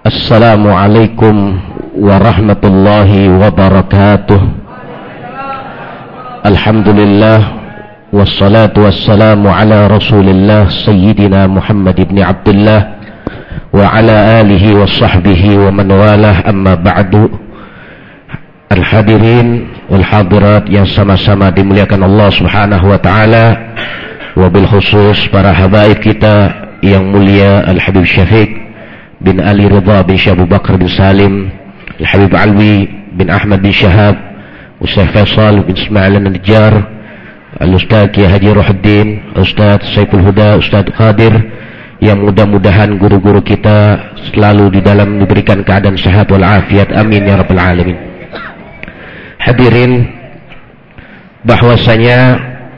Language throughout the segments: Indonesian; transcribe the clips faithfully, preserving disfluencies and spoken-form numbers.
Assalamualaikum warahmatullahi wabarakatuh. Alhamdulillah wassalatu wassalamu ala Rasulillah Sayyidina Muhammad ibn Abdullah wa ala alihi wa sahbihi wa man walah, amma ba'du. Al-hadirin wal hadirat yang sama-sama dimuliakan Allah Subhanahu wa taala, wabil khusus para habaib kita yang mulia Al-Habib Syafiq bin Ali Ridha bin Syekh Abu Bakar bin Salim, Al-Habib Alwi bin Ahmad bin Syahab, Ustaz Faisal bin Ismail An-Najjar, Al-Ustaz Kiai Haji Ruhuddin, Ustaz Saiful Huda, Ustaz Qadir, yang mudah-mudahan guru-guru kita selalu di dalam diberikan keadaan sehat wal afiat, amin ya rabbal alamin. Hadirin, bahwasanya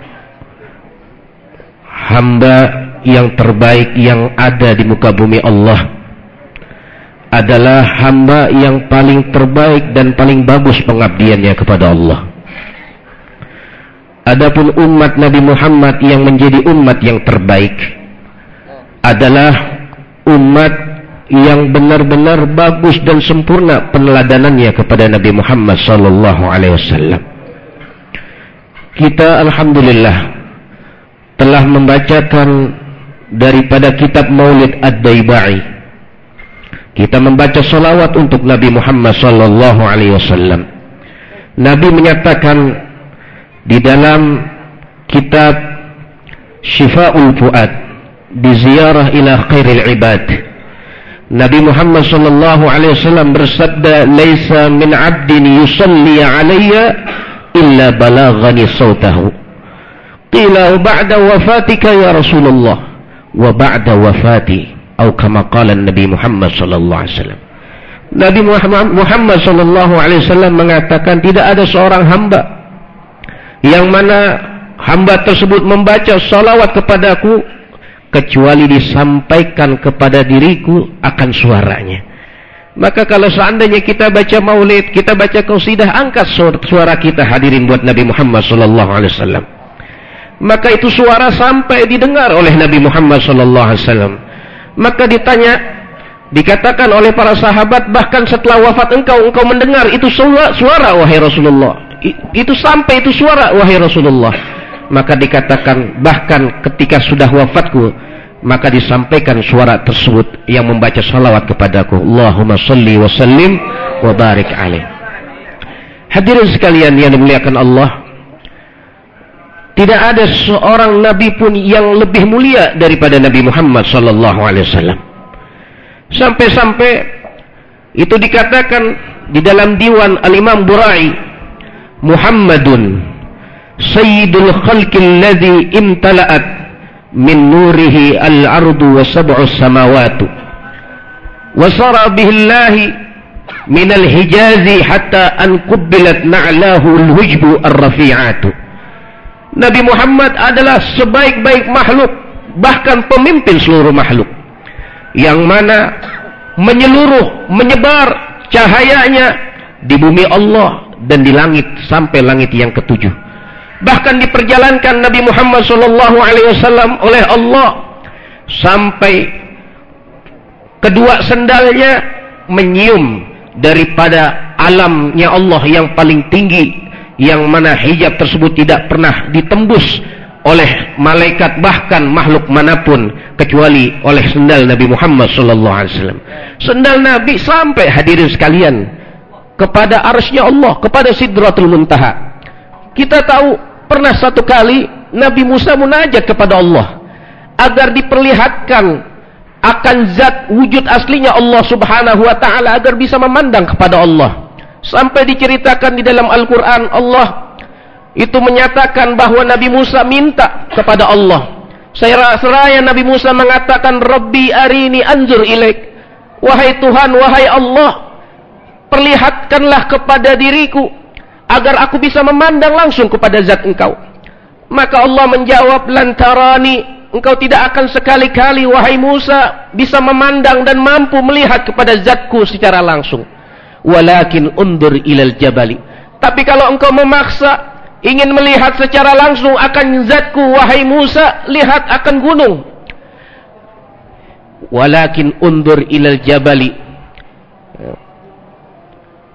hamba yang terbaik yang ada di muka bumi Allah adalah hamba yang paling terbaik dan paling bagus pengabdiannya kepada Allah. Adapun umat Nabi Muhammad yang menjadi umat yang terbaik adalah umat yang benar-benar bagus dan sempurna peneladanannya kepada Nabi Muhammad sallallahu alaihi wasallam. Kita alhamdulillah telah membacakan daripada kitab Maulid Ad-Daibai. Kita membaca salawat untuk Nabi Muhammad sallallahu alaihi wasallam. Nabi menyatakan di dalam kitab Syifa'ul Fuad di ziarah ila khairil ibad, Nabi Muhammad sallallahu alaihi wasallam bersabda, "Laisa min 'abdin yusalli 'alayya illa balaghani sautahu." Qila ba'da wafatika ya Rasulullah, wa ba'da wafati, atau kama qala Nabi Muhammad sallallahu alaihi wasallam. Nabi Muhammad sallallahu alaihi wasallam mengatakan, tidak ada seorang hamba yang mana hamba tersebut membaca salawat kepadaku kecuali disampaikan kepada diriku akan suaranya. Maka kalau seandainya kita baca maulid, kita baca qasidah, angkat suara kita hadirin buat Nabi Muhammad sallallahu alaihi wasallam, maka itu suara sampai didengar oleh Nabi Muhammad sallallahu alaihi wasallam. Maka ditanya, dikatakan oleh para sahabat, bahkan setelah wafat engkau, engkau mendengar itu suara, suara wahai Rasulullah. I, itu sampai itu suara wahai Rasulullah. Maka dikatakan, bahkan ketika sudah wafatku, maka disampaikan suara tersebut yang membaca salawat kepadaku. Allahumma salli wa sallim wa barik alaih. Hadirin sekalian yang dimuliakan Allah, tidak ada seorang nabi pun yang lebih mulia daripada Nabi Muhammad sallallahu alaihi wasallam. Sampai-sampai itu dikatakan di dalam diwan Al-Imam Burai, Muhammadun sayyidul khalqil ladzi imtala'at min nurihi al-ardu wa sab'us samawati wa sara bihillahi min al-hijazi hatta an qubbilat na'lahu al-hujbu ar-rafi'atu. Nabi Muhammad adalah sebaik-baik makhluk, bahkan pemimpin seluruh makhluk, yang mana menyeluruh, menyebar cahayanya di bumi Allah dan di langit sampai langit yang ketujuh. Bahkan diperjalankan Nabi Muhammad sallallahu alaihi wasallam oleh Allah sampai kedua sendalnya menyium daripada alamnya Allah yang paling tinggi, yang mana hijab tersebut tidak pernah ditembus oleh malaikat bahkan makhluk manapun kecuali oleh sendal Nabi Muhammad sallallahu alaihi wasallam. Sendal Nabi sampai hadirin sekalian kepada arsy-Nya Allah, kepada Sidratul Muntaha. Kita tahu pernah satu kali Nabi Musa munajat kepada Allah agar diperlihatkan akan zat wujud aslinya Allah Subhanahu wa taala, agar bisa memandang kepada Allah. Sampai diceritakan di dalam Al-Quran, Allah itu menyatakan bahwa Nabi Musa minta kepada Allah. Seraya Nabi Musa mengatakan, Rabbi arini anzur ilaik. Wahai Tuhan, wahai Allah, perlihatkanlah kepada diriku agar aku bisa memandang langsung kepada zat engkau. Maka Allah menjawab, lantarani, engkau tidak akan sekali-kali wahai Musa bisa memandang dan mampu melihat kepada zatku secara langsung. Walakin undur ilal jabali, tapi kalau engkau memaksa ingin melihat secara langsung akan zatku wahai Musa, lihat akan gunung. Walakin undur ilal jabali,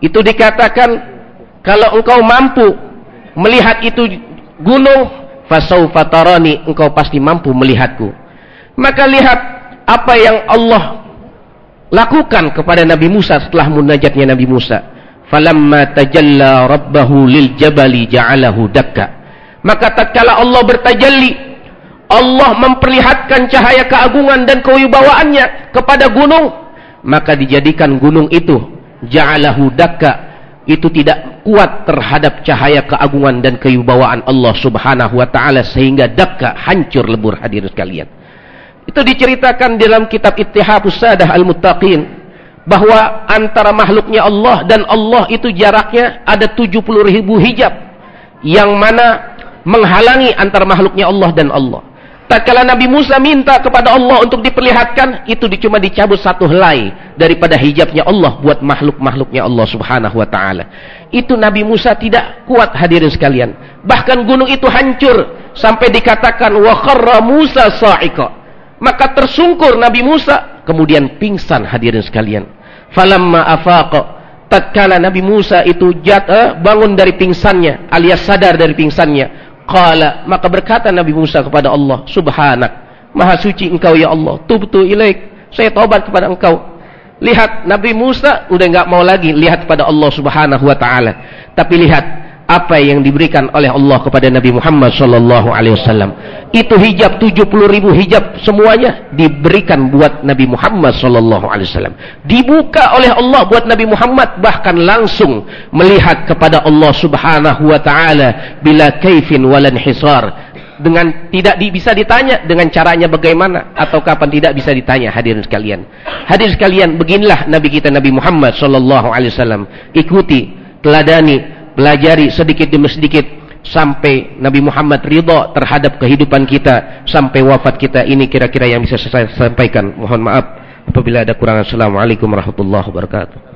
itu dikatakan kalau engkau mampu melihat itu gunung, fasaufa tarani, engkau pasti mampu melihatku. Maka lihat apa yang Allah lakukan kepada Nabi Musa setelah munajatnya Nabi Musa. Falamma tajalla rabbahu lil jabali ja'alahu dakka. Maka tatkala Allah bertajalli, Allah memperlihatkan cahaya keagungan dan kewibawaannya kepada gunung, maka dijadikan gunung itu ja'alahu dakka, itu tidak kuat terhadap cahaya keagungan dan kewibawaan Allah Subhanahu wa taala sehingga dakka, hancur lebur. Hadirin sekalian, itu diceritakan dalam kitab Ittihabus Sadah Al-Muttaqin bahwa antara makhluknya Allah dan Allah itu jaraknya ada tujuh puluh ribu hijab yang mana menghalangi antara makhluknya Allah dan Allah. Tatkala Nabi Musa minta kepada Allah untuk diperlihatkan, itu cuma dicabut satu helai daripada hijabnya Allah buat makhluk-makhluknya Allah Subhanahu wa taala. Itu Nabi Musa tidak kuat, hadirin sekalian. Bahkan gunung itu hancur sampai dikatakan wa kharra Musa sa'iqa. Maka tersungkur Nabi Musa, kemudian pingsan, hadirin sekalian. Falamma afaqa, tatkala Nabi Musa itu jatuh, bangun dari pingsannya alias sadar dari pingsannya, qala, maka berkata Nabi Musa kepada Allah, subhanak, maha suci engkau ya Allah, tubtu ilaik, saya taubat kepada engkau. Lihat, Nabi Musa udah enggak mau lagi lihat kepada Allah Subhanahu wa taala, tapi lihat apa yang diberikan oleh Allah kepada Nabi Muhammad sallallahu alaihi wasallam. Itu hijab tujuh puluh ribu hijab semuanya diberikan buat Nabi Muhammad sallallahu alaihi wasallam. Dibuka oleh Allah buat Nabi Muhammad, bahkan langsung melihat kepada Allah Subhanahu wa taala bila kaifin walan hisar. Dengan tidak di, bisa ditanya dengan caranya bagaimana atau kapan, tidak bisa ditanya, hadirin sekalian. Hadirin sekalian, beginilah Nabi kita Nabi Muhammad sallallahu alaihi wasallam. Ikuti, teladani, pelajari sedikit demi sedikit sampai Nabi Muhammad ridha terhadap kehidupan kita sampai wafat kita. Ini kira-kira yang bisa saya sampaikan. Mohon maaf apabila ada kurangan. Assalamualaikum warahmatullahi wabarakatuh.